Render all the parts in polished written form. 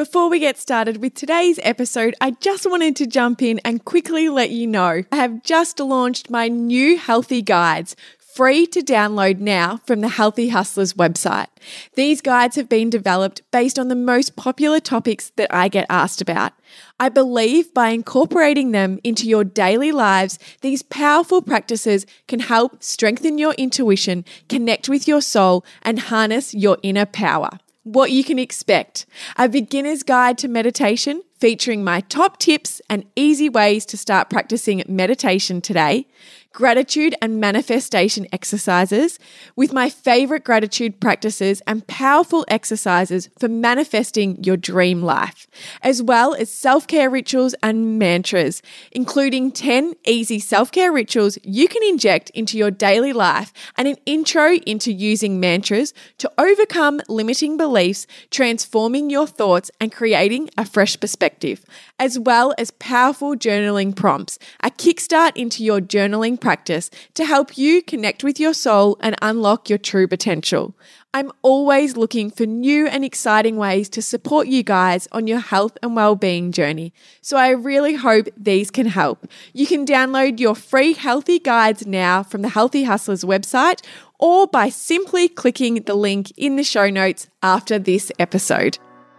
Before we get started with today's episode, I just wanted to jump in and quickly let you know I have just launched my new healthy guides, free to download now from the Healthy Hustlers website. These guides have been developed based on the most popular topics that I get asked about. I believe by incorporating them into your daily lives, these powerful practices can help strengthen your intuition, connect with your soul, and harness your inner power. What you can expect: a beginner's guide to meditation featuring my top tips and easy ways to start practicing meditation today, gratitude and manifestation exercises with my favorite gratitude practices and powerful exercises for manifesting your dream life, as well as self-care rituals and mantras, including 10 easy self-care rituals you can inject into your daily life and an intro into using mantras to overcome limiting beliefs, transforming your thoughts and creating a fresh perspective, as well as powerful journaling prompts, a kickstart into your journaling practice to help you connect with your soul and unlock your true potential. I'm always looking for new and exciting ways to support you guys on your health and well-being journey, so I really hope these can help. You can download your free healthy guides now from the Healthy Hustlers website or by simply clicking the link in the show notes after this episode.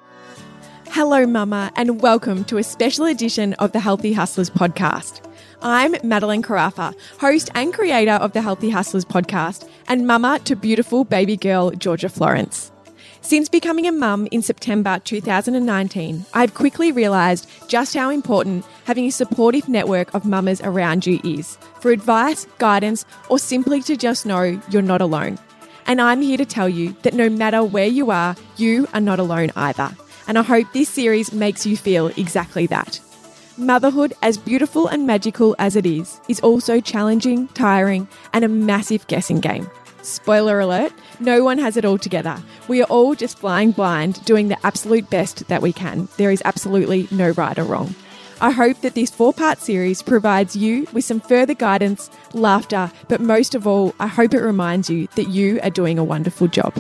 Hello, Mama, and welcome to a special edition of the Healthy Hustlers podcast. I'm Madeline Carafa, host and creator of the Healthy Hustlers podcast, and mama to beautiful baby girl Georgia Florence. Since becoming a mum in September 2019, I've quickly realised just how important having a supportive network of mamas around you is, for advice, guidance, or simply to just know you're not alone. And I'm here to tell you that no matter where you are not alone either. And I hope this series makes you feel exactly that. Motherhood, as beautiful and magical as it is also challenging, tiring, and a massive guessing game. Spoiler alert, no one has it all together. We are all just flying blind, doing the absolute best that we can. There is absolutely no right or wrong. I hope that this 4-part series provides you with some further guidance, laughter, but most of all, I hope it reminds you that you are doing a wonderful job.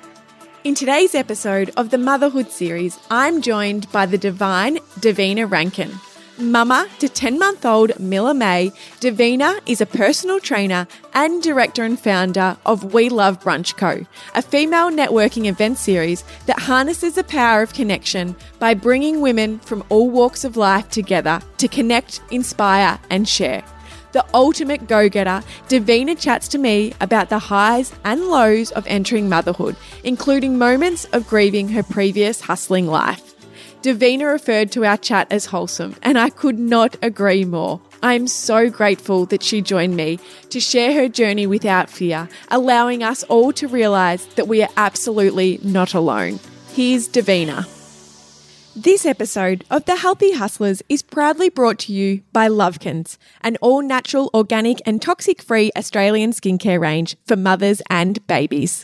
In today's episode of the Motherhood series, I'm joined by the divine Davina Rankin. Mama to 10-month-old Milla May, Davina is a personal trainer and director and founder of We Love Brunch Co., a female networking event series that harnesses the power of connection by bringing women from all walks of life together to connect, inspire, and share. The ultimate go-getter, Davina chats to me about the highs and lows of entering motherhood, including moments of grieving her previous hustling life. Davina referred to our chat as wholesome, and I could not agree more. I am so grateful that she joined me to share her journey without fear, allowing us all to realise that we are absolutely not alone. Here's Davina. This episode of The Healthy Hustlers is proudly brought to you by Lovekins, an all-natural, organic and toxic-free Australian skincare range for mothers and babies.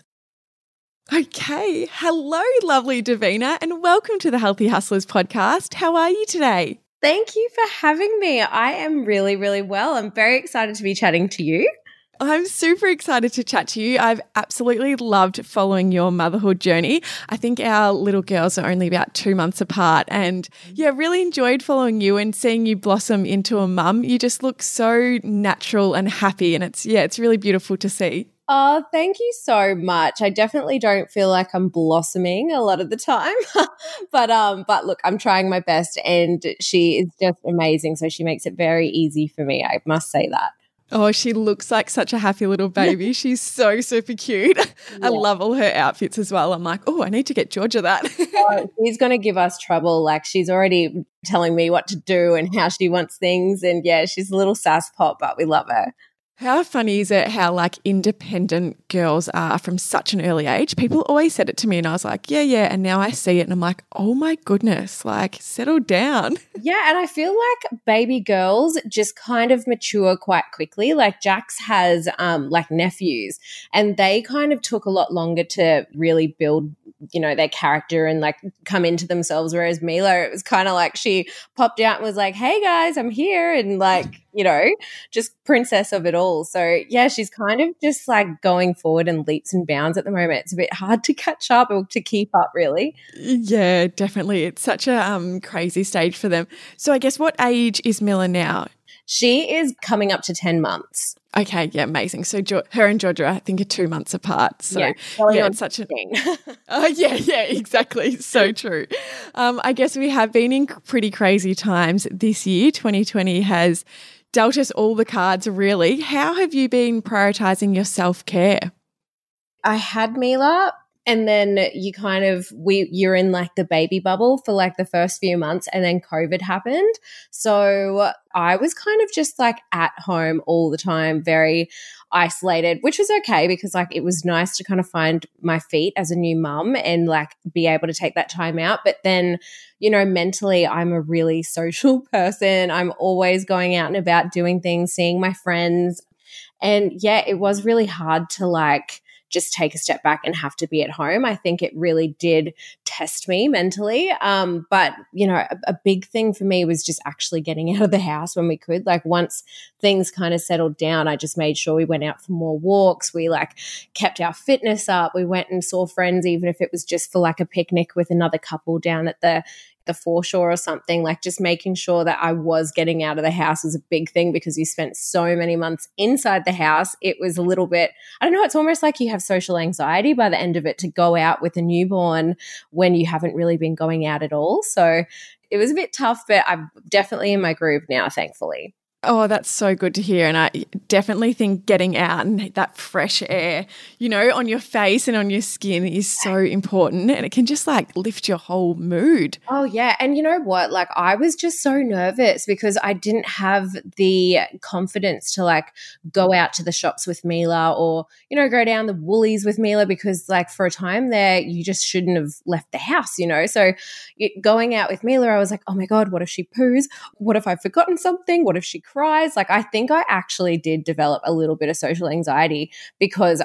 Okay, hello lovely Davina, and welcome to the Healthy Hustlers podcast. How are you today? Thank you for having me. I am really, really well. I'm very excited to be chatting to you. I'm super excited to chat to you. I've absolutely loved following your motherhood journey. I think our little girls are only about 2 months apart, and really enjoyed following you and seeing you blossom into a mum. You just look so natural and happy, and it's really beautiful to see. Oh, thank you so much. I definitely don't feel like I'm blossoming a lot of the time, but look, I'm trying my best, and she is just amazing. So she makes it very easy for me. I must say that. Oh, she looks like such a happy little baby. She's so super cute. Yeah. I love all her outfits as well. I'm like, oh, I need to get Georgia that. She's going to give us trouble. Like, she's already telling me what to do and how she wants things. And yeah, she's a little sass pop, but we love her. How funny is it how independent girls are from such an early age? People always said it to me and I was like, yeah. And now I see it and I'm like, oh my goodness, settle down. Yeah. And I feel like baby girls just kind of mature quite quickly. Like Jax has nephews, and they kind of took a lot longer to really build their character and like come into themselves. Whereas Mila, it was kind of like she popped out and was like, hey guys, I'm here. And like, just princess of it all. So yeah, she's kind of just like going forward in leaps and bounds at the moment. It's a bit hard to catch up or to keep up, really. Yeah, definitely. It's such a crazy stage for them. So I guess what age is Mila now? She is coming up to 10 months. Okay, yeah, amazing. So her and Georgia, I think, are 2 months apart. So yeah, it's such a thing. yeah, exactly. So true. I guess we have been in pretty crazy times this year. 2020 has dealt us all the cards, really. How have you been prioritizing your self-care? I had Mila. And then you're in like the baby bubble for like the first few months, and then COVID happened. So I was kind of just like at home all the time, very isolated, which was okay because like it was nice to kind of find my feet as a new mum and like be able to take that time out. But then, mentally I'm a really social person. I'm always going out and about doing things, seeing my friends. And yeah, it was really hard to like just take a step back and have to be at home. I think it really did test me mentally. But, a big thing for me was just actually getting out of the house when we could. Like once things kind of settled down, I just made sure we went out for more walks. We like kept our fitness up. We went and saw friends, even if it was just for like a picnic with another couple down at the foreshore or something. Like just making sure that I was getting out of the house was a big thing because you spent so many months inside the house. It was a little bit, I don't know, it's almost like you have social anxiety by the end of it to go out with a newborn when you haven't really been going out at all. So it was a bit tough, but I'm definitely in my groove now, thankfully. Oh, that's so good to hear. And I definitely think getting out and that fresh air, on your face and on your skin is so important, and it can just like lift your whole mood. Oh, yeah. And you know what? Like I was just so nervous because I didn't have the confidence to like go out to the shops with Mila or, go down the Woolies with Mila because like for a time there, you just shouldn't have left the house, So going out with Mila, I was like, oh my God, what if she poos? What if I've forgotten something? What if she cries? Like I think I actually did develop a little bit of social anxiety because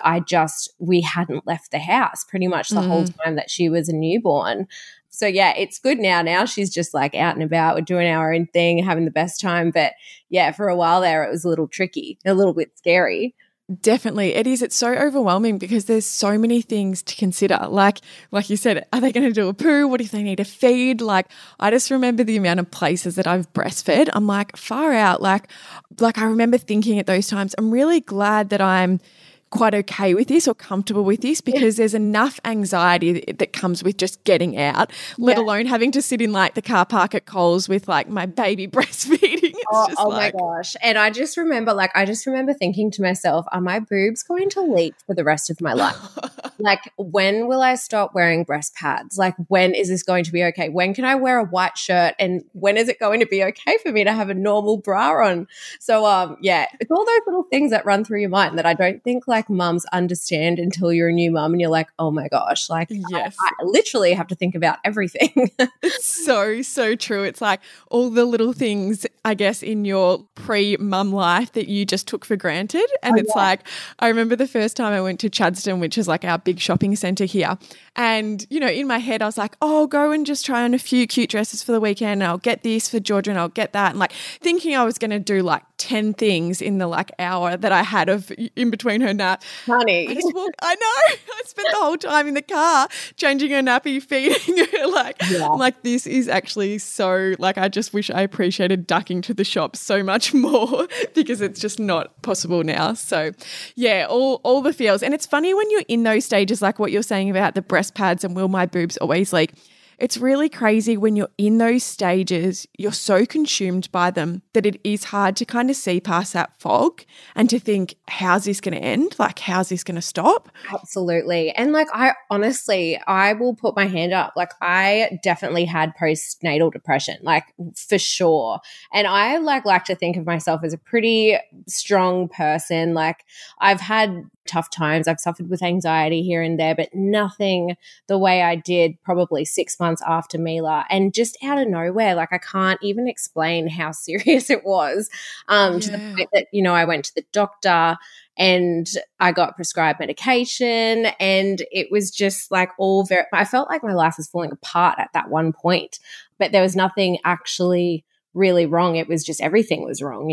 we hadn't left the house pretty much the whole time that she was a newborn. So yeah, it's good now. Now she's just like out and about. We're doing our own thing, having the best time. But yeah, for a while there, it was a little tricky, a little bit scary. Definitely. It is. It's so overwhelming because there's so many things to consider. Like you said, are they going to do a poo? What if they need a feed? Like I just remember the amount of places that I've breastfed. I'm like far out. Like I remember thinking at those times, I'm really glad that I'm quite okay with this or comfortable with this because there's enough anxiety that comes with just getting out, let alone having to sit in like the car park at Coles with like my baby breastfeeding. Oh my gosh. And I just remember thinking to myself, are my boobs going to leak for the rest of my life? Like when will I stop wearing breast pads? Like when is this going to be okay? When can I wear a white shirt? And when is it going to be okay for me to have a normal bra on? So it's all those little things that run through your mind that I don't think like mums understand until you're a new mum and you're like, oh my gosh, like yes. I literally have to think about everything. It's so true. It's like all the little things, I guess, in your pre-mum life that you just took for granted. And like, I remember the first time I went to Chadstone, which is like our big shopping centre here. And, in my head, I was like, oh, go and just try on a few cute dresses for the weekend. And I'll get this for Georgia and I'll get that. And like thinking I was going to do like 10 things in the like hour that I had of in between her nap. Honey. I know. I spent the whole time in the car changing her nappy, feeding her. I'm like, this is actually so, like, I just wish I appreciated ducking to the shop so much more because it's just not possible now. So yeah, all the feels. And it's funny when you're in those stages, like what you're saying about the breast pads and will my boobs always leak. It's really crazy when you're in those stages, you're so consumed by them that it is hard to kind of see past that fog and to think, how's this going to end? Like, how's this going to stop? Absolutely. And like, I will put my hand up. Like I definitely had postnatal depression, like for sure. And I like to think of myself as a pretty strong person. Like I've had tough times. I've suffered with anxiety here and there, but nothing the way I did probably 6 months after Mila. And just out of nowhere, like I can't even explain how serious it was to the point that, I went to the doctor and I got prescribed medication, and it was just like I felt like my life was falling apart at that one point, but there was nothing actually really wrong. It was just everything was wrong,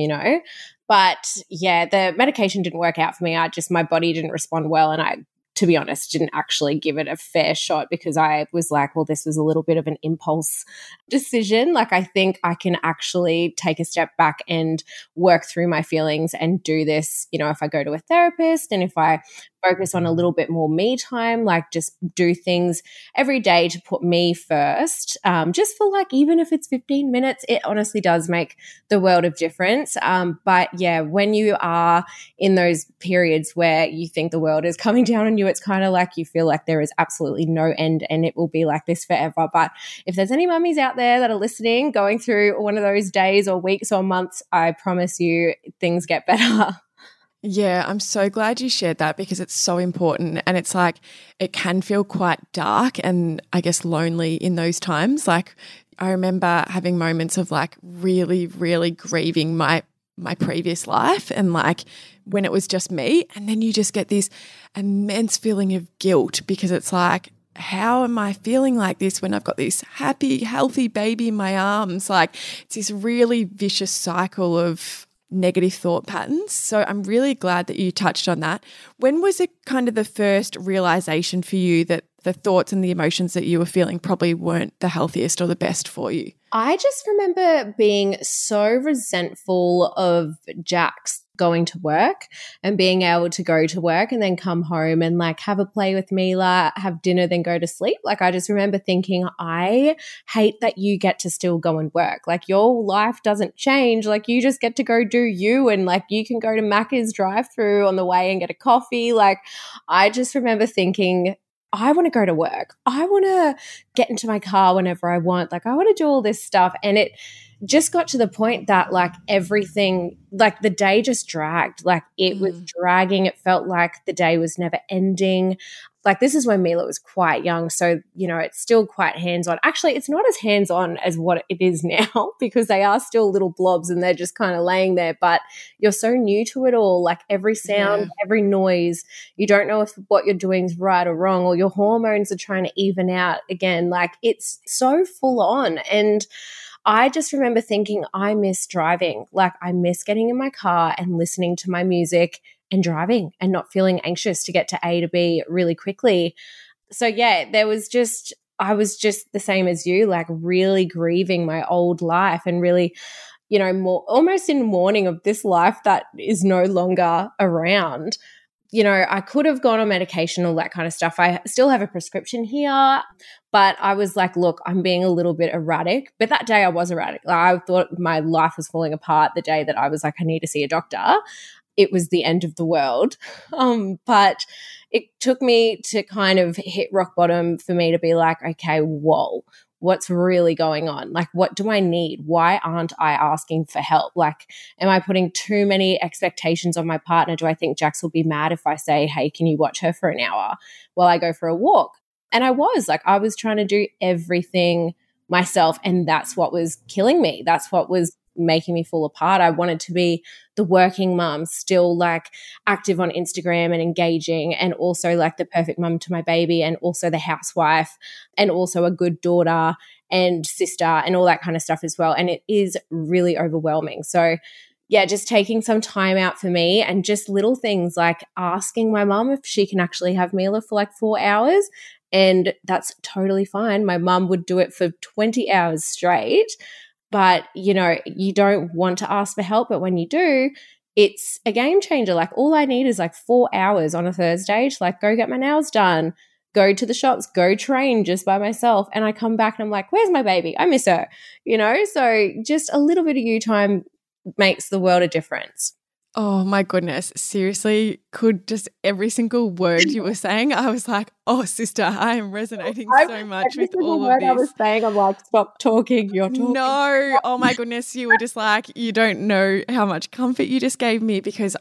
But yeah, the medication didn't work out for me. My body didn't respond well, and I, to be honest, didn't actually give it a fair shot because I was like, well, this was a little bit of an impulse decision. Like, I think I can actually take a step back and work through my feelings and do this, if I go to a therapist and if I focus on a little bit more me time, like just do things every day to put me first, just for like, even if it's 15 minutes, it honestly does make the world of difference. But yeah, when you are in those periods where you think the world is coming down on you, it's kind of like you feel like there is absolutely no end and it will be like this forever. But if there's any mummies out there that are listening, going through one of those days or weeks or months, I promise you things get better. Yeah, I'm so glad you shared that because it's so important, and it's like it can feel quite dark and I guess lonely in those times. Like I remember having moments of like really, really grieving my previous life and like when it was just me, and then you just get this immense feeling of guilt because it's like, how am I feeling like this when I've got this happy, healthy baby in my arms? Like it's this really vicious cycle of negative thought patterns. So I'm really glad that you touched on that. When was it kind of the first realization for you that the thoughts and the emotions that you were feeling probably weren't the healthiest or the best for you? I just remember being so resentful of Jax going to work and being able to go to work and then come home and like have a play with Mila, have dinner, then go to sleep. Like I just remember thinking, I hate that you get to still go and work. Like your life doesn't change. Like you just get to go do you, and like you can go to Macca's drive-through on the way and get a coffee. Like I just remember thinking, I want to go to work. I want to get into my car whenever I want. Like I want to do all this stuff. And it just got to the point that like everything, like the day just dragged. Like it was dragging. It felt like the day was never ending. Like this is when Mila was quite young. So, it's still quite hands-on. Actually, it's not as hands-on as what it is now because they are still little blobs and they're just kind of laying there. But you're so new to it all, like every sound, every noise, you don't know if what you're doing is right or wrong, or your hormones are trying to even out again. Like it's so full on. And I just remember thinking, I miss driving. Like I miss getting in my car and listening to my music and driving and not feeling anxious to get to A to B really quickly. So yeah, I was just the same as you, like really grieving my old life and really, more almost in mourning of this life that is no longer around. I could have gone on medication, all that kind of stuff. I still have a prescription here, but I was like, look, I'm being a little bit erratic. But that day I was erratic. Like, I thought my life was falling apart the day that I was like, I need to see a doctor. It was the end of the world. But it took me to kind of hit rock bottom for me to be like, okay, whoa, what's really going on? Like, what do I need? Why aren't I asking for help? Like, am I putting too many expectations on my partner? Do I think Jax will be mad if I say, hey, can you watch her for an hour while I go for a walk? And I was trying to do everything myself. And that's what was killing me. That's what was making me fall apart. I wanted to be the working mum, still like active on Instagram and engaging, and also like the perfect mum to my baby, and also the housewife, and also a good daughter and sister and all that kind of stuff as well. And it is really overwhelming. So yeah, just taking some time out for me and just little things like asking my mum if she can actually have Mila for like 4 hours. And that's totally fine. My mum would do it for 20 hours straight. But, you don't want to ask for help. But when you do, it's a game changer. Like all I need is like 4 hours on a Thursday to like go get my nails done, go to the shops, go train just by myself. And I come back and I'm like, where's my baby? I miss her, So just a little bit of you time makes the world a difference. Oh my goodness. Seriously, could just every single word you were saying, I was like, oh sister, I am resonating so much with all of this. I was saying, I'm like, stop talking, you're talking. No, oh my goodness, you were just like, you don't know how much comfort you just gave me, because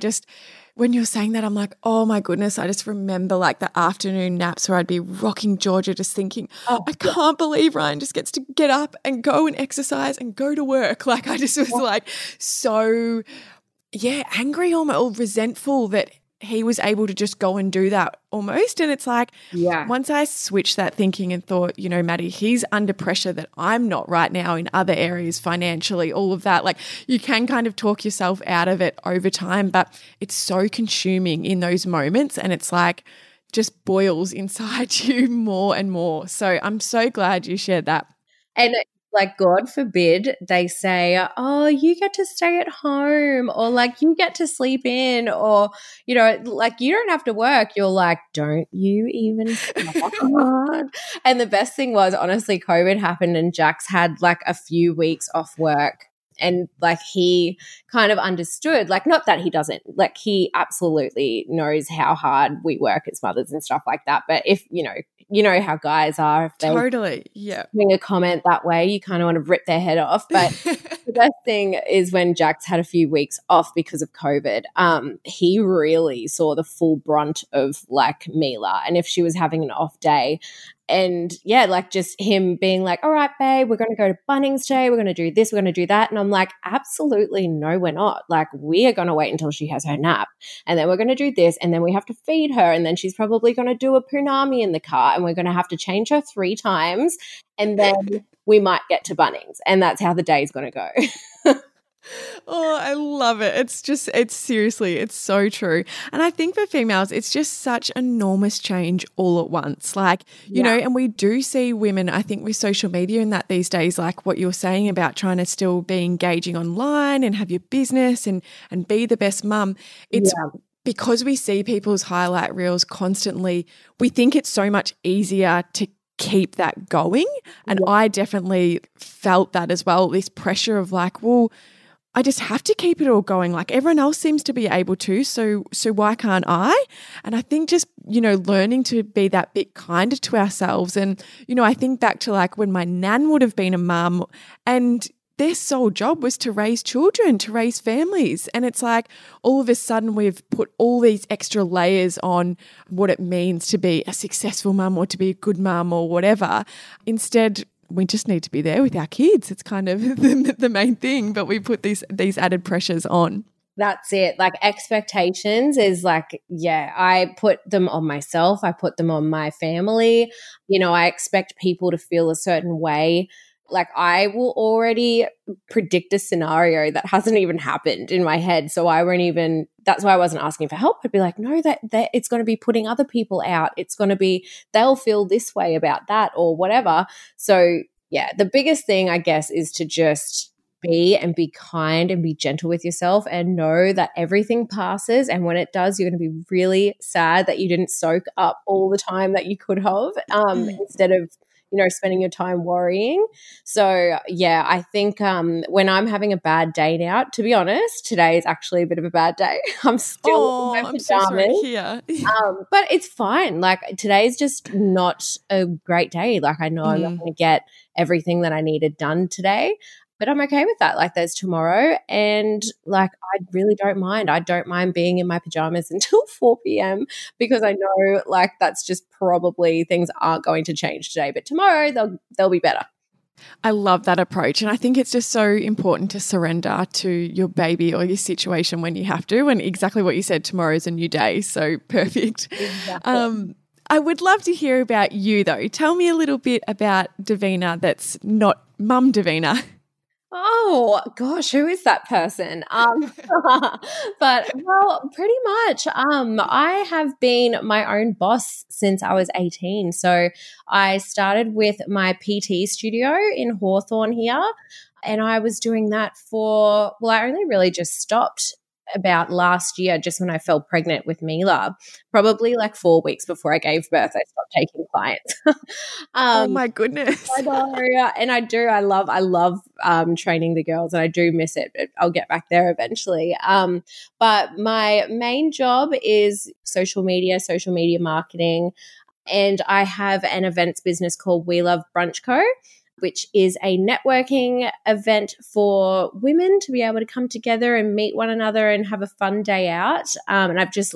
when you're saying that, I'm like, oh my goodness, I just remember like the afternoon naps where I'd be rocking Georgia just thinking, I can't believe Ryan just gets to get up and go and exercise and go to work. Like I just was like so yeah, angry almost, or resentful that he was able to just go and do that almost. And it's like, Yeah. once I switched that thinking and thought, you know, Maddie, he's under pressure that I'm not right now in other areas financially, all of that. Like, you can kind of talk yourself out of it over time, but it's so consuming in those moments. And it's like, just boils inside you more and more. So I'm so glad you shared that. And like, God forbid they say, oh, you get to stay at home, or like you get to sleep in, or, you know, like you don't have to work. You're like, don't you even start? And the best thing was, honestly, COVID happened and Jax had like a few weeks off work. And like he kind of understood, like, not that he doesn't, like he absolutely knows how hard we work as mothers and stuff like that. But if, you know how guys are, if they Totally. Yeah. bring a comment that way, you kind of want to rip their head off. But the best thing is when Jax had a few weeks off because of COVID, he really saw the full brunt of like Mila. And if she was having an off day, and yeah, like just him being like, all right, babe, we're going to go to Bunnings today. We're going to do this. We're going to do that. And I'm like, absolutely no, we're not. Like, we are going to wait until she has her nap. And then we're going to do this. And then we have to feed her. And then she's probably going to do a punami in the car. And we're going to have to change her 3 times. And then we might get to Bunnings. And that's how the day is going to go. Oh, I love it. It's seriously, it's so true. And I think for females, it's just such enormous change all at once. Like, you know, and we do see women, I think with social media and that these days, like what you're saying about trying to still be engaging online and have your business and be the best mum. It's because we see people's highlight reels constantly, we think it's so much easier to keep that going. And I definitely felt that as well, this pressure of like, well, I just have to keep it all going. Like, everyone else seems to be able to, so why can't I? And I think just, you know, learning to be that bit kinder to ourselves. And, you know, I think back to like when my nan would have been a mum and their sole job was to raise children, to raise families. And it's like all of a sudden we've put all these extra layers on what it means to be a successful mum or to be a good mum or whatever. Instead, we just need to be there with our kids. It's kind of the main thing, but we put these added pressures on. That's it. Like, expectations is like, yeah, I put them on myself. I put them on my family. You know, I expect people to feel a certain way. Like, I will already predict a scenario that hasn't even happened in my head. So I won't even, that's why I wasn't asking for help. I'd be like, no, that it's going to be putting other people out. It's going to be, they'll feel this way about that or whatever. So yeah, the biggest thing, I guess, is to just be kind and be gentle with yourself and know that everything passes. And when it does, you're going to be really sad that you didn't soak up all the time that you could have instead of, you know, spending your time worrying. So yeah, I think when I'm having a bad day now, to be honest, today is actually a bit of a bad day. I'm still in my pajamas. I'm so sorry to hear. But it's fine. Like, today's just not a great day. Like, I know I'm not going to get everything that I needed done today, but I'm okay with that. Like, there's tomorrow, and like, I really don't mind. I don't mind being in my pajamas until 4 p.m. because I know, like, that's just probably things aren't going to change today, but tomorrow they'll be better. I love that approach. And I think it's just so important to surrender to your baby or your situation when you have to. And exactly what you said, tomorrow is a new day. So perfect. Exactly. I would love to hear about you though. Tell me a little bit about Davina that's not Mum Davina. Oh gosh, who is that person? But well, pretty much. I have been my own boss since I was 18. So I started with my PT studio in Hawthorne here, and I was doing that for, well, I only really just stopped about last year, just when I fell pregnant with Mila, probably like 4 weeks before I gave birth. I stopped taking clients. Oh my goodness. I know, and I love training the girls, and I do miss it, but I'll get back there eventually. But my main job is social media marketing, and I have an events business called We Love Brunch Co. which is a networking event for women to be able to come together and meet one another and have a fun day out. And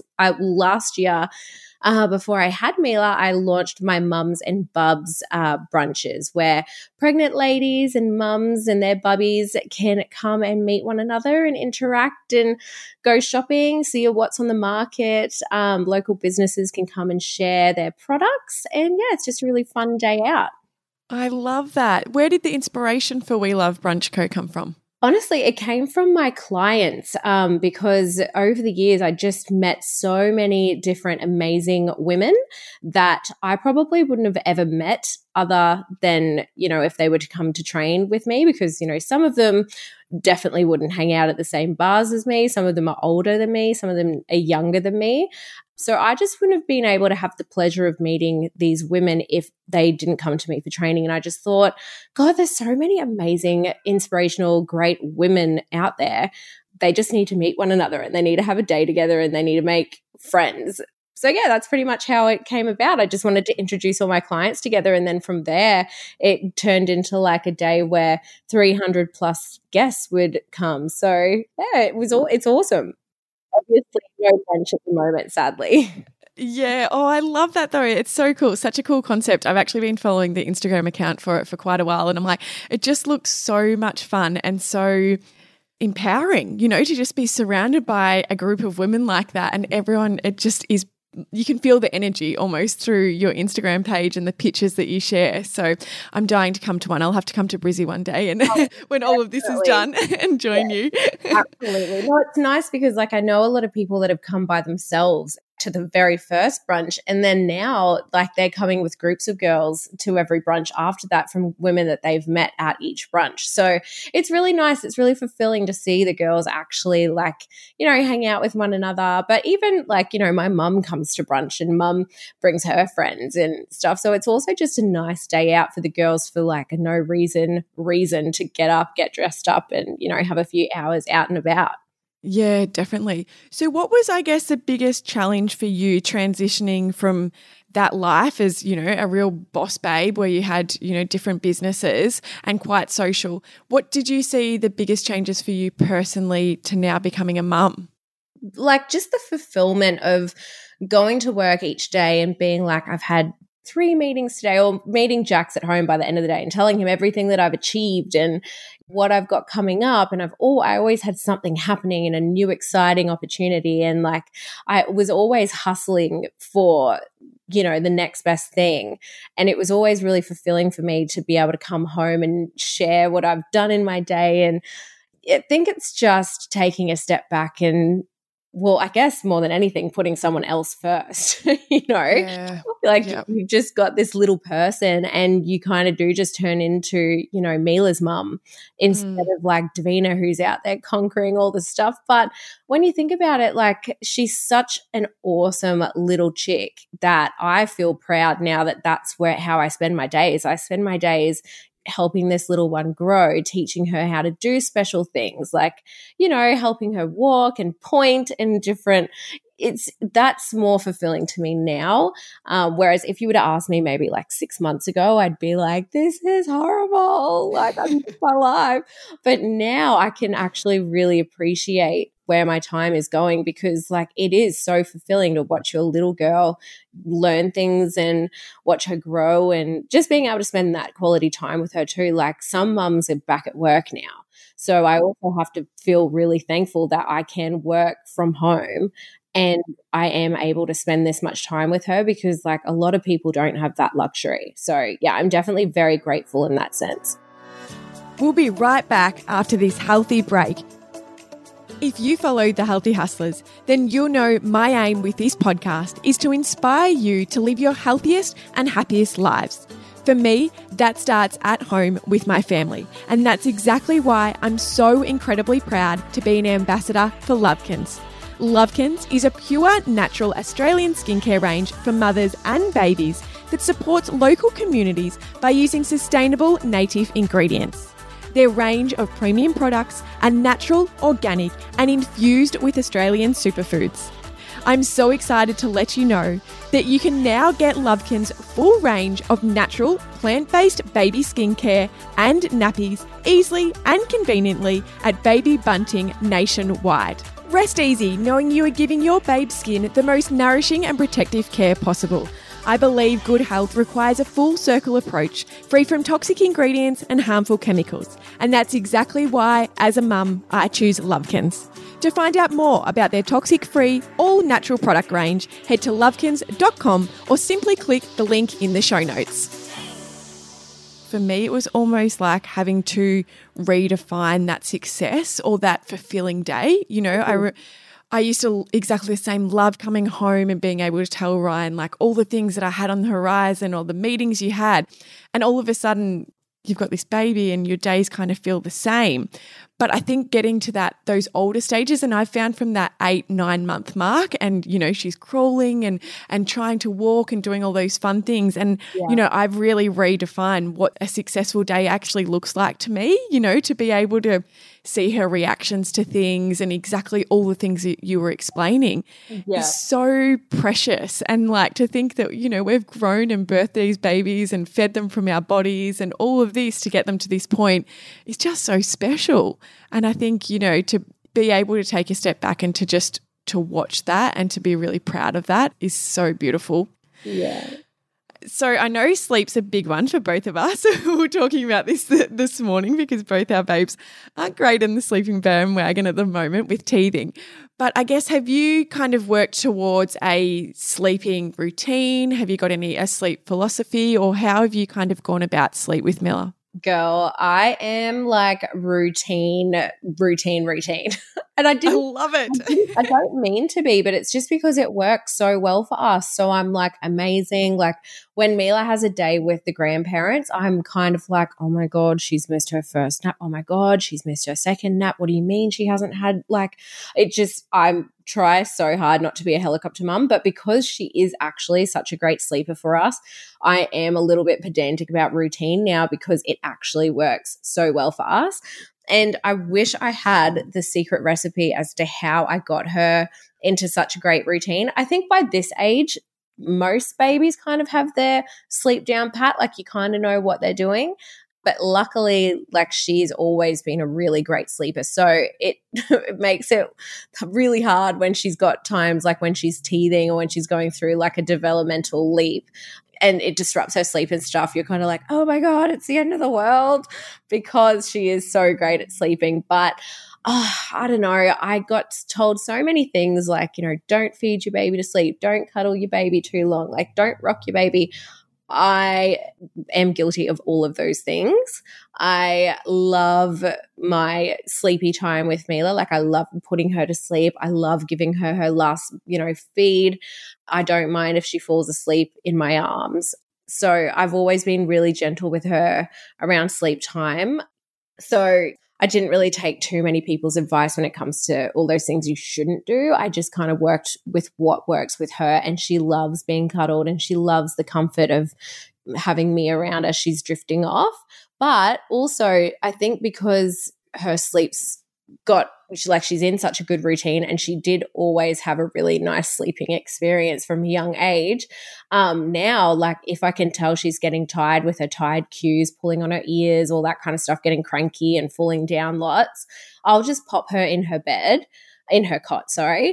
last year, before I had Mila, I launched my Mums and Bubs brunches, where pregnant ladies and mums and their bubbies can come and meet one another and interact and go shopping, see what's on the market. Local businesses can come and share their products. And yeah, it's just a really fun day out. I love that. Where did the inspiration for We Love Brunch Co come from? Honestly, it came from my clients because over the years, I just met so many different amazing women that I probably wouldn't have ever met other than, if they were to come to train with me, because, some of them definitely wouldn't hang out at the same bars as me. Some of them are older than me. Some of them are younger than me. So I just wouldn't have been able to have the pleasure of meeting these women if they didn't come to me for training. And I just thought, God, there's so many amazing, inspirational, great women out there. They just need to meet one another and they need to have a day together and they need to make friends. So yeah, that's pretty much how it came about. I just wanted to introduce all my clients together. And then from there, it turned into like a day where 300 plus guests would come. So yeah, it's awesome. Obviously, no brunch at the moment, sadly. Yeah. Oh, I love that though. It's so cool. Such a cool concept. I've actually been following the Instagram account for it for quite a while. And I'm like, it just looks so much fun and so empowering, to just be surrounded by a group of women like that. And everyone, it just is, you can feel the energy almost through your Instagram page and the pictures that you share. So I'm dying to come to one. I'll have to come to Brizzy one day and when all of this is done and join you. Absolutely. No, it's nice because I know a lot of people that have come by themselves to the very first brunch, and then now they're coming with groups of girls to every brunch after that from women that they've met at each brunch. So it's really nice. It's really fulfilling to see the girls actually hang out with one another. But even my mum comes to brunch and mum brings her friends and stuff. So it's also just a nice day out for the girls for a no reason to get up, get dressed up and, have a few hours out and about. Yeah, definitely. So what was, I guess, the biggest challenge for you transitioning from that life as, a real boss babe where you had, different businesses and quite social? What did you see the biggest changes for you personally to now becoming a mum? Just the fulfillment of going to work each day and being I've had 3 meetings today, or meeting Jax at home by the end of the day and telling him everything that I've achieved and what I've got coming up. And I always had something happening and a new exciting opportunity. And I was always hustling for, the next best thing. And it was always really fulfilling for me to be able to come home and share what I've done in my day. And I think it's just taking a step back and, I guess more than anything, putting someone else first, Yeah. You've just got this little person and you kind of do just turn into, Mila's mum instead of Davina, who's out there conquering all the stuff. But when you think about it, she's such an awesome little chick that I feel proud now that that's how I spend my days. I spend my days helping this little one grow, teaching her how to do special things helping her walk and point and different. That's more fulfilling to me now. Whereas if you were to ask me maybe 6 months ago, I'd be this is horrible. I'm my life. But now I can actually really appreciate where my time is going because it is so fulfilling to watch your little girl learn things and watch her grow and just being able to spend that quality time with her too. Some mums are back at work now. So I also have to feel really thankful that I can work from home and I am able to spend this much time with her because a lot of people don't have that luxury. So yeah, I'm definitely very grateful in that sense. We'll be right back after this healthy break. If you follow The Healthy Hustlers, then you'll know my aim with this podcast is to inspire you to live your healthiest and happiest lives. For me, that starts at home with my family, and that's exactly why I'm so incredibly proud to be an ambassador for Lovekins. Lovekins is a pure, natural Australian skincare range for mothers and babies that supports local communities by using sustainable native ingredients. Their range of premium products are natural, organic, and infused with Australian superfoods. I'm so excited to let you know that you can now get Lovekin's full range of natural, plant-based baby skincare and nappies easily and conveniently at Baby Bunting nationwide. Rest easy knowing you are giving your babe's skin the most nourishing and protective care possible. I believe good health requires a full circle approach, free from toxic ingredients and harmful chemicals. And that's exactly why, as a mum, I choose Lovekins. To find out more about their toxic-free, all-natural product range, head to lovekins.com or simply click the link in the show notes. For me, it was almost like having to redefine that success or that fulfilling day. You know, I used to exactly the same, love coming home and being able to tell Ryan like all the things that I had on the horizon or the meetings you had. And all of a sudden you've got this baby and your days kind of feel the same. But I think getting to those older stages, and I found from that 8-9 month mark, and, you know, she's crawling and trying to walk and doing all those fun things. And, you know, I've really redefined what a successful day actually looks like to me, you know, to be able to see her reactions to things and exactly all the things that you were explaining is so precious. And like to think that, you know, we've grown and birthed these babies and fed them from our bodies and all of this to get them to this point is just so special. And I think, you know, to be able to take a step back and to watch that and to be really proud of that is so beautiful. Yeah. So I know sleep's a big one for both of us. We were talking about this morning because both our babes aren't great in the sleeping bandwagon at the moment with teething. But I guess, have you kind of worked towards a sleeping routine? Have you got a sleep philosophy, or how have you kind of gone about sleep with Miller? Girl, I am like routine. And I love it. I don't mean to be, but it's just because it works so well for us. So I'm like amazing. Like when Mila has a day with the grandparents, I'm kind of like, oh my God, she's missed her first nap. Oh my God, she's missed her second nap. What do you mean she hasn't had I try so hard not to be a helicopter mum, but because she is actually such a great sleeper for us, I am a little bit pedantic about routine now because it actually works so well for us. And I wish I had the secret recipe as to how I got her into such a great routine. I think by this age, most babies kind of have their sleep down pat, like you kind of know what they're doing. But luckily, like she's always been a really great sleeper. So it makes it really hard when she's got times like when she's teething or when she's going through like a developmental leap and it disrupts her sleep and stuff. You're kind of like, oh my God, it's the end of the world, because she is so great at sleeping. But I don't know. I got told so many things like, you know, don't feed your baby to sleep. Don't cuddle your baby too long. Like don't rock your baby. I am guilty of all of those things. I love my sleepy time with Mila. Like I love putting her to sleep. I love giving her her last, you know, feed. I don't mind if she falls asleep in my arms. So I've always been really gentle with her around sleep time. So I didn't really take too many people's advice when it comes to all those things you shouldn't do. I just kind of worked with what works with her, and she loves being cuddled and she loves the comfort of having me around as she's drifting off. But also I think because her sleep's she's in such a good routine and she did always have a really nice sleeping experience from a young age. Now, like if I can tell she's getting tired with her tired cues, pulling on her ears, all that kind of stuff, getting cranky and falling down lots, I'll just pop her in her cot,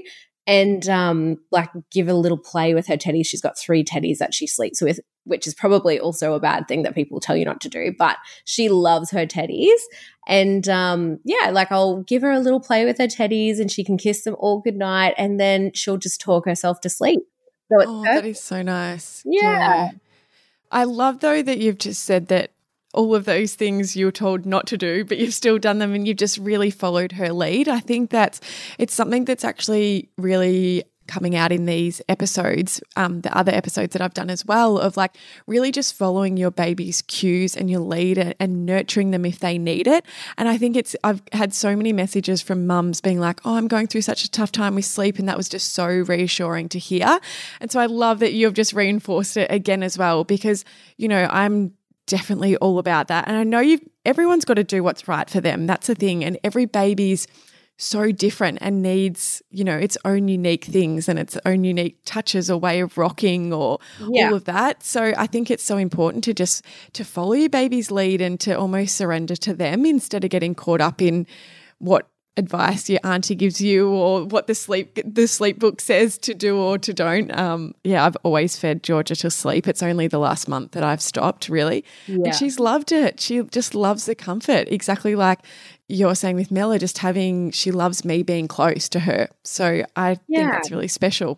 and like give a little play with her teddies. She's got 3 teddies that she sleeps with, which is probably also a bad thing that people tell you not to do, but she loves her teddies. And like I'll give her a little play with her teddies and she can kiss them all goodnight, and then she'll just talk herself to sleep. So it's that is so nice. Yeah. I love though that you've just said that all of those things you were told not to do, but you've still done them and you've just really followed her lead. I think it's something that's actually really coming out in these episodes, the other episodes that I've done as well, of like really just following your baby's cues and your lead and nurturing them if they need it. And I think I've had so many messages from mums being like, oh, I'm going through such a tough time with sleep. And that was just so reassuring to hear. And so I love that you've just reinforced it again as well, because, you know, I'm definitely all about that. And I know everyone's got to do what's right for them. That's the thing. And every baby's so different and needs, its own unique things and its own unique touches or way of rocking or all of that. So I think it's so important to follow your baby's lead and to almost surrender to them instead of getting caught up in what advice your auntie gives you or what the sleep book says to do or to don't. I've always fed Georgia to sleep. It's only the last month that I've stopped, really. Yeah. And she's loved it. She just loves the comfort, exactly like you're saying with Mella, she loves me being close to her. So I think that's really special.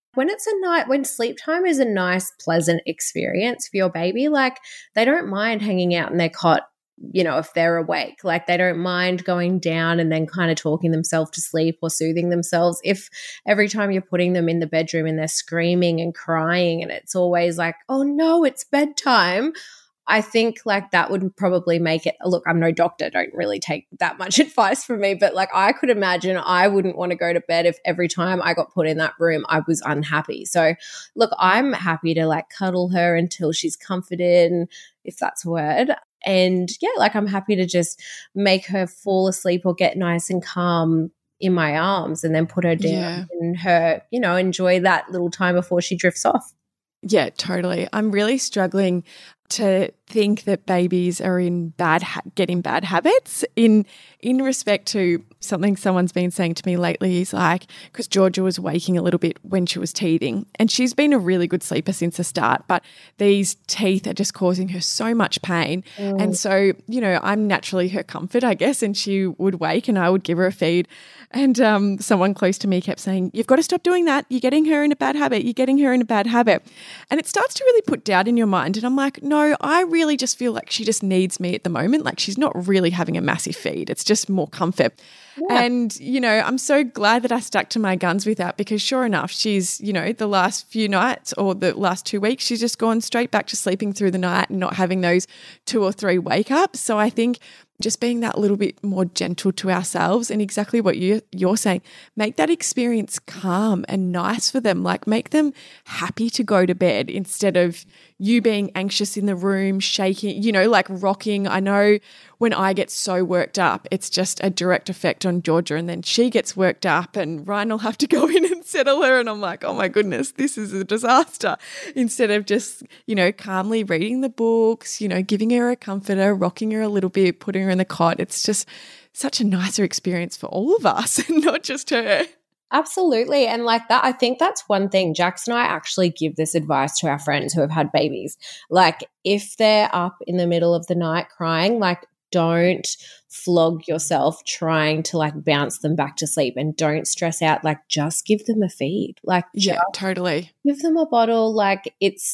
When sleep time is a nice, pleasant experience for your baby, like they don't mind hanging out in their cot, if they're awake, like they don't mind going down and then kind of talking themselves to sleep or soothing themselves. If every time you're putting them in the bedroom and they're screaming and crying and it's always like, oh no, it's bedtime, I think like that would probably make it, look, I'm no doctor, don't really take that much advice from me, but like I could imagine I wouldn't want to go to bed if every time I got put in that room, I was unhappy. So look, I'm happy to like cuddle her until she's comforted, if that's a word. And like I'm happy to just make her fall asleep or get nice and calm in my arms and then put her down and her, enjoy that little time before she drifts off. Yeah, totally. I'm really struggling to think that babies are in getting bad habits in respect to something someone's been saying to me lately is like, because Georgia was waking a little bit when she was teething and she's been a really good sleeper since the start, but these teeth are just causing her so much pain. And so, I'm naturally her comfort, I guess, and she would wake and I would give her a feed. And someone close to me kept saying, you've got to stop doing that. You're getting her in a bad habit. You're getting her in a bad habit. And it starts to really put doubt in your mind. And I'm like, no, I really just feel like she just needs me at the moment. Like she's not really having a massive feed. It's just more comfort. Yeah. And, I'm so glad that I stuck to my guns with that because sure enough, she's, the last few nights or the last 2 weeks, she's just gone straight back to sleeping through the night and not having those 2 or 3 wake ups. So I think just being that little bit more gentle to ourselves and exactly what you're saying, make that experience calm and nice for them. Like make them happy to go to bed instead of you being anxious in the room, shaking, like rocking. I know when I get so worked up, it's just a direct effect on Georgia and then she gets worked up and Ryan will have to go in and settle her and I'm like, oh my goodness, this is a disaster. Instead of just, calmly reading the books, giving her a comforter, rocking her a little bit, putting her in the cot. It's just such a nicer experience for all of us and not just her. Absolutely. And like that, I think that's one thing. Jax and I actually give this advice to our friends who have had babies. Like if they're up in the middle of the night crying, like don't flog yourself trying to like bounce them back to sleep and don't stress out. Like just give them a feed. Like totally. Give them a bottle. Like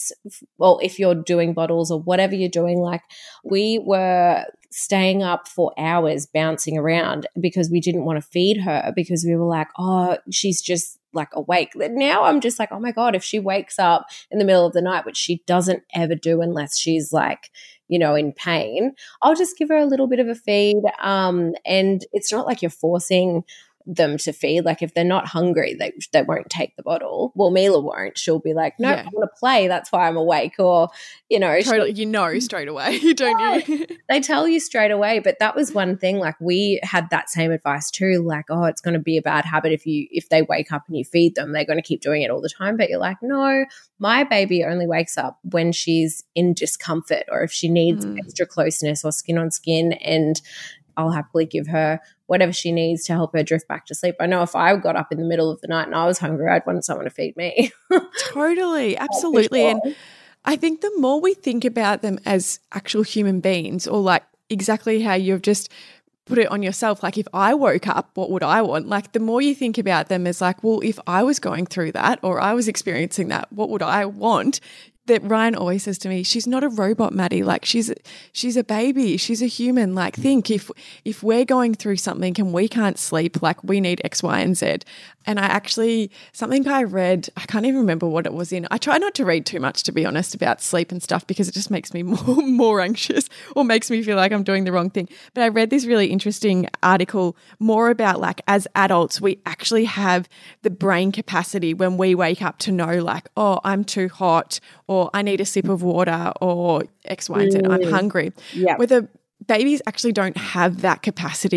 if you're doing bottles or whatever you're doing, like we were staying up for hours bouncing around because we didn't want to feed her because we were like, oh, she's just like awake. Now I'm just like, oh my God, if she wakes up in the middle of the night, which she doesn't ever do unless she's like, in pain, I'll just give her a little bit of a feed. And it's not like you're forcing them to feed. Like if they're not hungry, they won't take the bottle. Well, Mila won't. She'll be like, no, I want to play. That's why I'm awake. Or, totally, straight away, don't you? They tell you straight away. But that was one thing. Like we had that same advice too. Like, oh, it's going to be a bad habit if they wake up and you feed them, they're going to keep doing it all the time. But you're like, no, my baby only wakes up when she's in discomfort or if she needs extra closeness or skin on skin, and I'll happily give her whatever she needs to help her drift back to sleep. I know if I got up in the middle of the night and I was hungry, I'd want someone to feed me. Totally, absolutely. Sure. And I think the more we think about them as actual human beings, or like exactly how you've just put it on yourself, like if I woke up, what would I want? Like the more you think about them as like, well, if I was going through that or I was experiencing that, what would I want? That Ryan always says to me, she's not a robot, Maddie. Like she's a baby. She's a human. Like think if we're going through something and we can't sleep, like we need X, Y, and Z. And something I read, I can't even remember what it was in. I try not to read too much, to be honest, about sleep and stuff because it just makes me more anxious or makes me feel like I'm doing the wrong thing. But I read this really interesting article more about like as adults, we actually have the brain capacity when we wake up to know like, oh, I'm too hot or I need a sip of water or X, Y, and Z, I'm hungry. Yeah. Whether babies actually don't have that capacity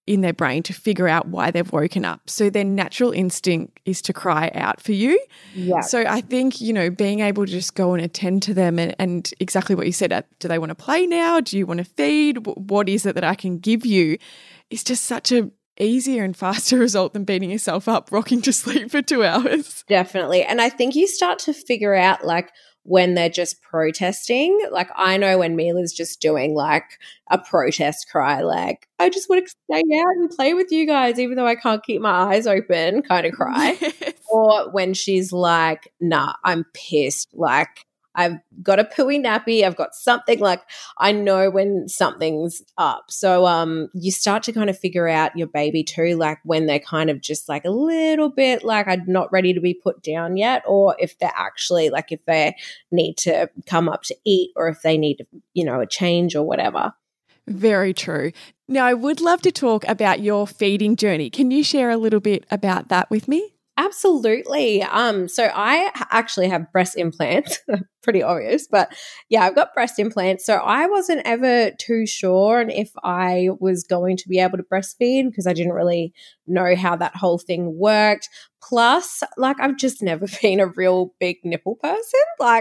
in their brain to figure out why they've woken up. So their natural instinct is to cry out for you. Yeah. So I think, being able to just go and attend to them and exactly what you said, do they want to play now? Do you want to feed? What is it that I can give you? It's just such a easier and faster result than beating yourself up, rocking to sleep for 2 hours. Definitely. And I think you start to figure out when they're just protesting. I know when Mila's just doing a protest cry, I just want to stay out and play with you guys, even though I can't keep my eyes open kind of cry. Yes. Or when she's like, nah, I'm pissed. I've got a pooey nappy. I've got something I know when something's up. So you start to kind of figure out your baby too, when they're kind of just a little bit I'm not ready to be put down yet, or if they're actually if they need to come up to eat, or if they need, a change or whatever. Very true. Now, I would love to talk about your feeding journey. Can you share a little bit about that with me? Absolutely. So I actually have breast implants, pretty obvious, but yeah, I've got breast implants. So I wasn't ever too sure on if I was going to be able to breastfeed because I didn't really know how that whole thing worked. Plus, I've just never been a real big nipple person.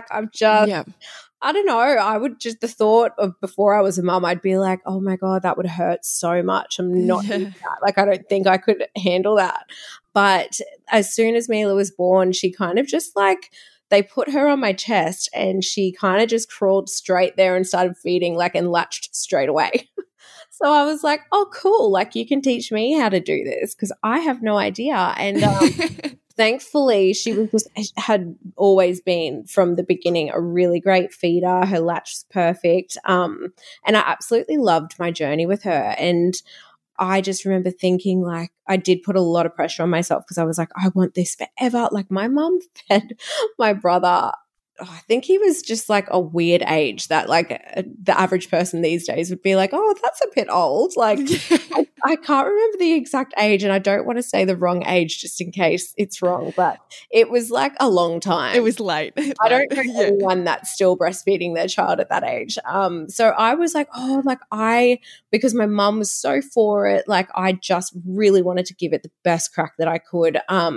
I don't know. I would just, the thought of before I was a mum, I'd be like, oh my God, that would hurt so much. I'm not doing that. I don't think I could handle that. But as soon as Mila was born, she kind of just they put her on my chest and she kind of just crawled straight there and started feeding and latched straight away. So I was like, oh, cool. You can teach me how to do this because I have no idea. And thankfully, she had always been from the beginning a really great feeder. Her latch was perfect. And I absolutely loved my journey with her. And I just remember thinking I did put a lot of pressure on myself because I was like, I want this forever. My mum fed my brother. I think he was just a weird age that the average person these days would be like, oh, that's a bit old. I can't remember the exact age and I don't want to say the wrong age just in case it's wrong, but it was a long time. It was late. I don't know anyone that's still breastfeeding their child at that age. So I was because my mum was so for it, I just really wanted to give it the best crack that I could.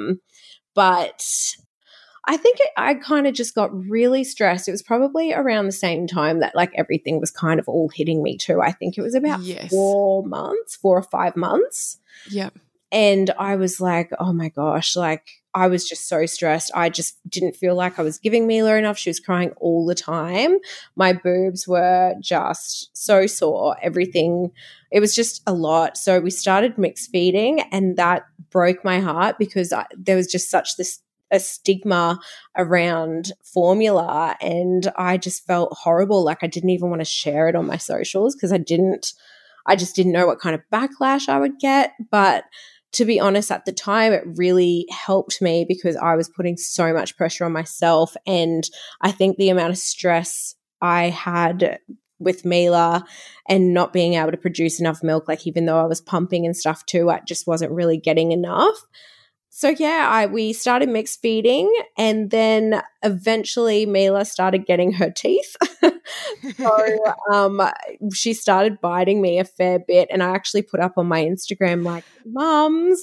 But I think I kind of just got really stressed. It was probably around the same time that everything was kind of all hitting me too. I think it was about 4 or 5 months. Yep. And I was like, oh my gosh, I was just so stressed. I just didn't feel like I was giving Mila enough. She was crying all the time. My boobs were just so sore. Everything, it was just a lot. So we started mixed feeding and that broke my heart because there was just a stigma around formula and I just felt horrible. I didn't even want to share it on my socials because I just didn't know what kind of backlash I would get. But to be honest, at the time, it really helped me because I was putting so much pressure on myself. And I think the amount of stress I had with Mila and not being able to produce enough milk, even though I was pumping and stuff too, I just wasn't really getting enough. So yeah, we started mixed feeding and then eventually Mila started getting her teeth. So she started biting me a fair bit and I actually put up on my Instagram mums,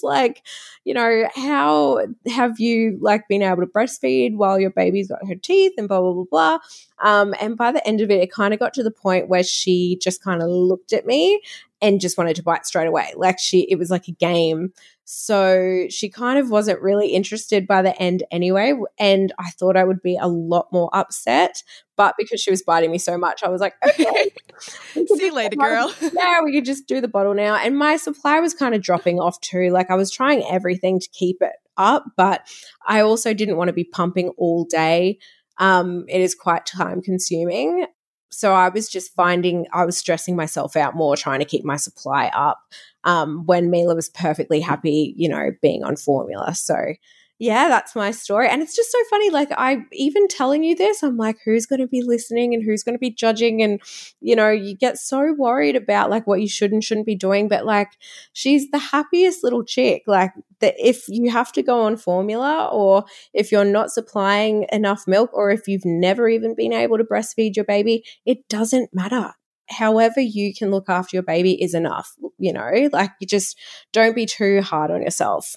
how have you been able to breastfeed while your baby's got her teeth and blah, blah, blah, blah. And by the end of it kind of got to the point where she just kind of looked at me and just wanted to bite straight away. It was like a game. So she kind of wasn't really interested by the end anyway. And I thought I would be a lot more upset. But because she was biting me so much, I was like, okay. See you later, girl. Yeah, we could just do the bottle now. And my supply was kind of dropping off too. I was trying everything to keep it up, but I also didn't want to be pumping all day. It is quite time consuming. So I was just finding I was stressing myself out more trying to keep my supply up when Mila was perfectly happy, being on formula. So, yeah, that's my story. And it's just so funny. I even telling you this, I'm like, who's going to be listening and who's going to be judging? And, you get so worried about what you should and shouldn't be doing. But she's the happiest little chick. If you have to go on formula or if you're not supplying enough milk or if you've never even been able to breastfeed your baby, it doesn't matter. However you can look after your baby is enough. like you just don't be too hard on yourself.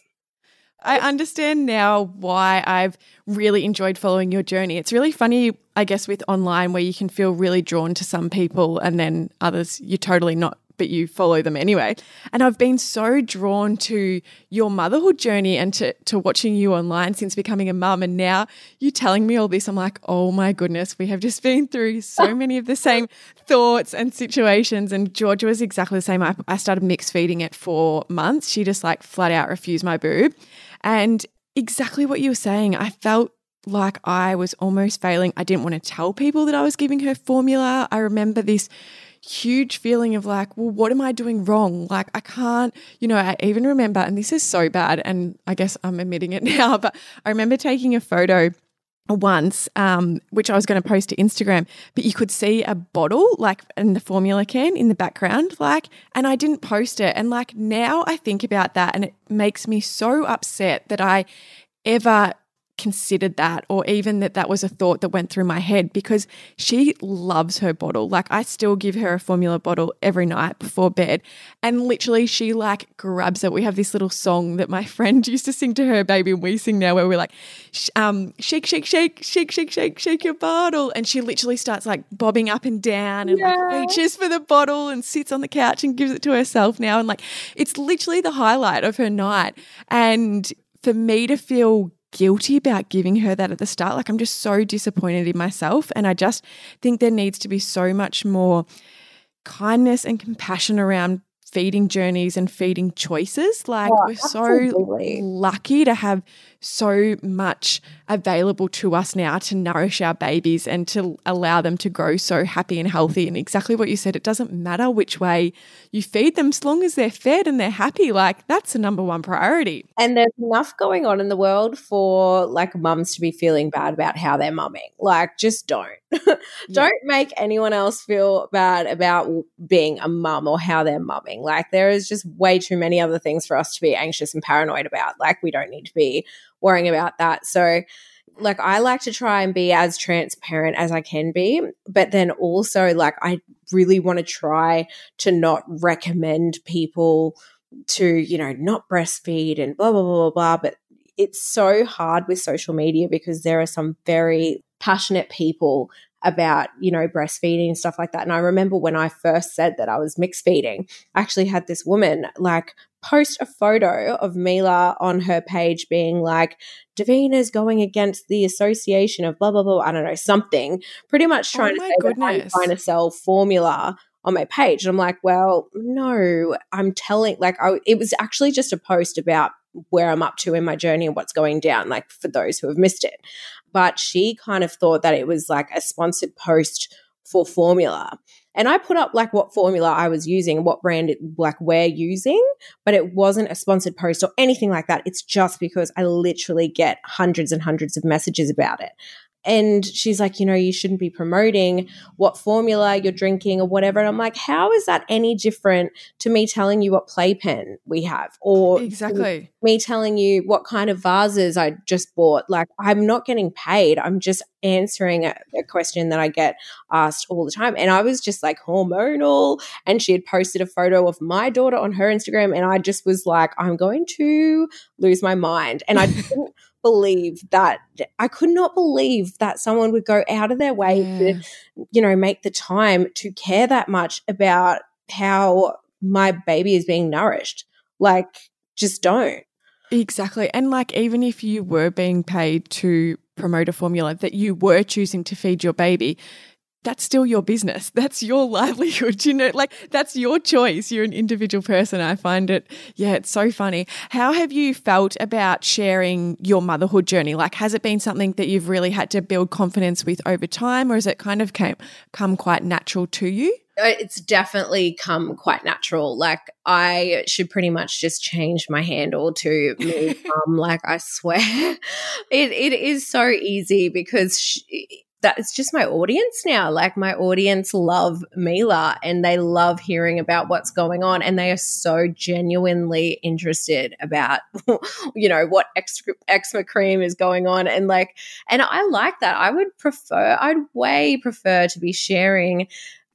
I understand now why I've really enjoyed following your journey. It's really funny, I guess, with online where you can feel really drawn to some people and then others you're totally not, but you follow them anyway. And I've been so drawn to your motherhood journey and to watching you online since becoming a mum. And now you telling me all this, I'm like, oh my goodness, we have just been through so many of the same thoughts and situations. And Georgia was exactly the same. I started mixed feeding at 4 months. She just like flat out refused my boob. And exactly what you were saying, I felt like I was almost failing. I didn't want to tell people that I was giving her formula. I remember this huge feeling of like, well, what am I doing wrong? Like I can't, I even remember, and this is so bad, and I guess I'm admitting it now, but I remember taking a photo once, which I was going to post to Instagram, but you could see a bottle like in the formula can in the background, like, and I didn't post it. And like now I think about that and it makes me so upset that I ever considered that, or even that was a thought that went through my head, because she loves her bottle. Like I still give her a formula bottle every night before bed, and literally she like grabs it. We have this little song that my friend used to sing to her baby, and we sing now, where we're like, shake, shake, shake, shake, shake, shake, shake your bottle, and she literally starts like bobbing up and down and like reaches for the bottle and sits on the couch and gives it to herself now, and like it's literally the highlight of her night. And for me to feel guilty about giving her that at the start, like I'm just so disappointed in myself, and I just think there needs to be so much more kindness and compassion around feeding journeys and feeding choices. Like we're absolutely. So lucky to have so much available to us now to nourish our babies and to allow them to grow so happy and healthy. And exactly what you said, it doesn't matter which way you feed them, as long as they're fed and they're happy. Like that's the number one priority. And there's enough going on in the world for like mums to be feeling bad about how they're mumming. Like just don't. Don't make anyone else feel bad about being a mum or how they're mumming. Like there is just way too many other things for us to be anxious and paranoid about. Like we don't need to be worrying about that. So like I like to try and be as transparent as I can be, but then also like I really want to try to not recommend people to, not breastfeed and blah, blah, blah, blah, blah. But it's so hard with social media because there are some very passionate people about, breastfeeding and stuff like that. And I remember when I first said that I was mixed feeding, I actually had this woman like post a photo of Mila on her page being like, Davina's going against the association of blah, blah, blah, I don't know, something, pretty much trying to say that I'm trying to sell formula on my page. And I'm like, well, no, I'm telling, like, it was actually just a post about where I'm up to in my journey and what's going down, like for those who have missed it. But she kind of thought that it was like a sponsored post for formula. And I put up like what formula I was using, what brand we're using, but it wasn't a sponsored post or anything like that. It's just because I literally get hundreds and hundreds of messages about it. And she's like, you shouldn't be promoting what formula you're drinking or whatever. And I'm like, how is that any different to me telling you what playpen we have, or exactly me telling you what kind of vases I just bought? Like, I'm not getting paid. I'm just answering a question that I get asked all the time. And I was just like hormonal, and she had posted a photo of my daughter on her Instagram, and I just was like, I'm going to lose my mind. And I didn't I could not believe that someone would go out of their way to, make the time to care that much about how my baby is being nourished. Like, just don't. Exactly. And like, even if you were being paid to promote a formula that you were choosing to feed your baby, that's still your business. That's your livelihood. Like that's your choice. You're an individual person. I find it, it's so funny. How have you felt about sharing your motherhood journey? Like, has it been something that you've really had to build confidence with over time, or has it kind of come quite natural to you? It's definitely come quite natural. Like I should pretty much just change my handle to me like I swear. It is so easy because that's just my audience now. Like my audience love Mila and they love hearing about what's going on, and they are so genuinely interested about, what eczema cream is going on. And I like that. I'd way prefer to be sharing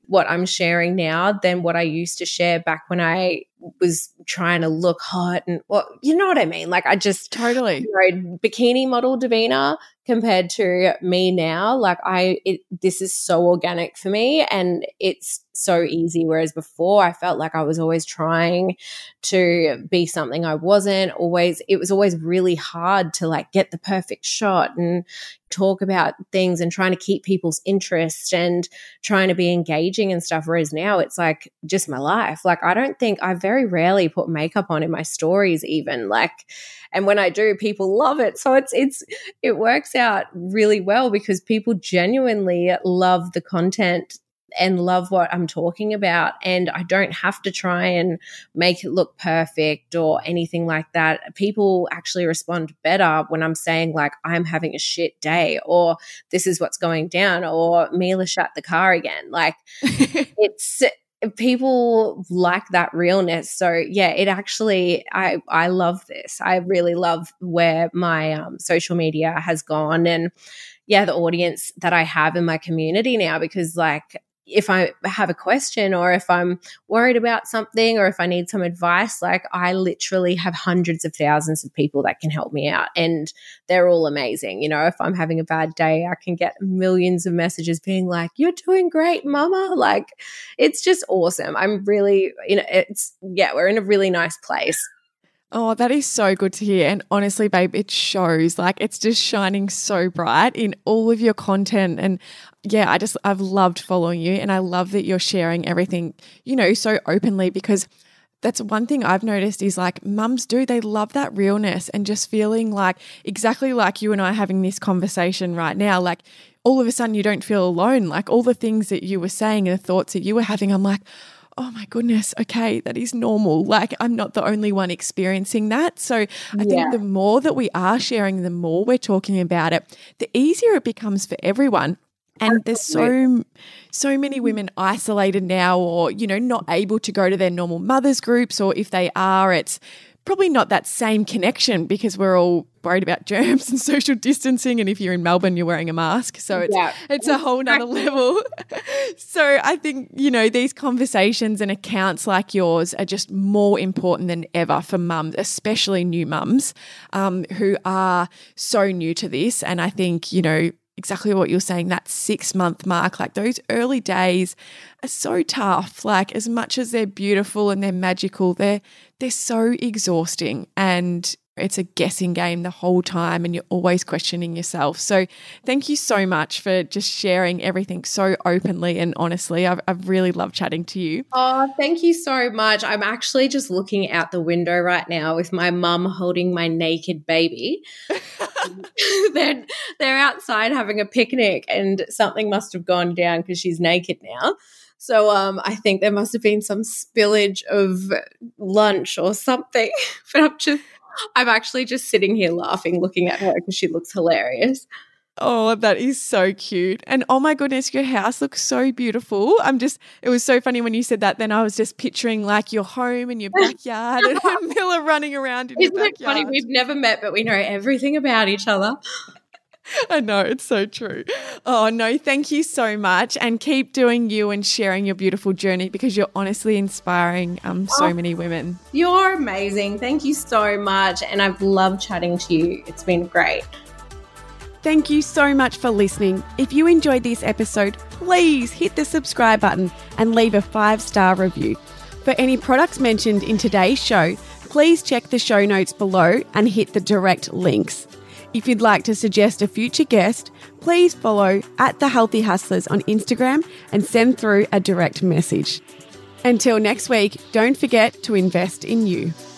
what I'm sharing now than what I used to share back when I was trying to look hot and, well, you know what I mean? Like I just totally, bikini model Davina compared to me now, like this is so organic for me and it's so easy. Whereas before I felt like I was always trying to be something I wasn't. It was always really hard to like get the perfect shot and talk about things and trying to keep people's interest and trying to be engaging and stuff. Whereas now it's like just my life. Like I very rarely put makeup on in my stories even, like, and when I do, people love it. So it works out really well because people genuinely love the content and love what I'm talking about. And I don't have to try and make it look perfect or anything like that. People actually respond better when I'm saying like, I'm having a shit day, or this is what's going down, or Mila shut the car again. Like people like that realness. So yeah, it actually, I love this. I really love where my social media has gone, and yeah, the audience that I have in my community now, because like, if I have a question or if I'm worried about something or if I need some advice, like I literally have hundreds of thousands of people that can help me out, and they're all amazing. You know, if I'm having a bad day, I can get millions of messages being like, "You're doing great, mama." Like it's just awesome. I'm really, we're in a really nice place. Oh, that is so good to hear. And honestly, babe, it shows. Like it's just shining so bright in all of your content. And yeah, I've loved following you, and I love that you're sharing everything, so openly, because that's one thing I've noticed is like mums they love that realness and just feeling like exactly like you and I having this conversation right now, like all of a sudden you don't feel alone. Like all the things that you were saying and the thoughts that you were having, I'm like, oh my goodness, okay, that is normal. Like I'm not the only one experiencing that. So I think the more that we are sharing, the more we're talking about it, the easier it becomes for everyone. And there's so many women isolated now, or, not able to go to their normal mothers groups, or if they are, it's probably not that same connection because we're all worried about germs and social distancing. And if you're in Melbourne, you're wearing a mask. So it's a whole nother level. So I think, these conversations and accounts like yours are just more important than ever for mums, especially new mums who are so new to this. And I think, exactly what you're saying, that 6-month mark, like those early days are so tough. Like as much as they're beautiful and they're magical, they're so exhausting, and it's a guessing game the whole time, and you're always questioning yourself. So thank you so much for just sharing everything so openly and honestly. I've really loved chatting to you. Oh, thank you so much. I'm actually just looking out the window right now with my mum holding my naked baby. They're outside having a picnic, and something must have gone down because she's naked now. So I think there must have been some spillage of lunch or something. But I'm actually just sitting here laughing, looking at her because she looks hilarious. Oh, that is so cute. And oh my goodness, your house looks so beautiful. It was so funny when you said that. Then I was just picturing like your home and your backyard and Mila running around in your backyard. Isn't it funny? We've never met, but we know everything about each other. I know, it's so true. Oh, no, thank you so much, and keep doing you and sharing your beautiful journey, because you're honestly inspiring so many women. You're amazing. Thank you so much, and I've loved chatting to you. It's been great. Thank you so much for listening. If you enjoyed this episode, please hit the subscribe button and leave a 5-star review. For any products mentioned in today's show, please check the show notes below and hit the direct links. If you'd like to suggest a future guest, please follow @TheHealthyHustlers on Instagram and send through a direct message. Until next week, don't forget to invest in you.